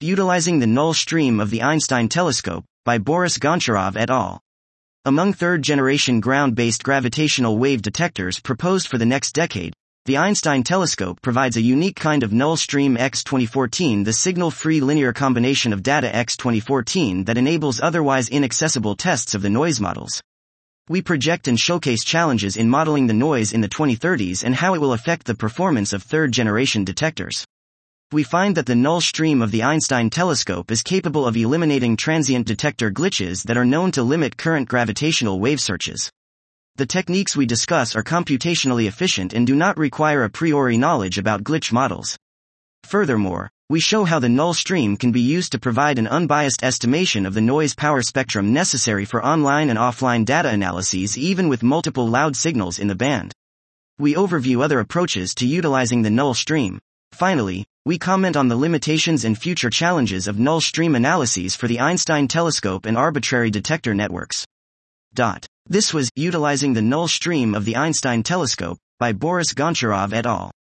Utilizing the null stream of the Einstein telescope, by Boris Goncharov et al. Among third-generation ground-based gravitational wave detectors proposed for the next decade, the Einstein telescope provides a unique kind of null stream X2014, the signal-free linear combination of data X2014 that enables otherwise inaccessible tests of the noise models. We project and showcase challenges in modeling the noise in the 2030s and how it will affect the performance of third-generation detectors. We find that the null stream of the Einstein telescope is capable of eliminating transient detector glitches that are known to limit current gravitational wave searches. The techniques we discuss are computationally efficient and do not require a priori knowledge about glitch models. Furthermore, we show how the null stream can be used to provide an unbiased estimation of the noise power spectrum necessary for online and offline data analyses even with multiple loud signals in the band. We overview other approaches to utilizing the null stream. Finally, we comment on the limitations and future challenges of null stream analyses for the Einstein telescope and arbitrary detector networks. This was Utilizing the Null Stream of the Einstein Telescope by Boris Goncharov et al.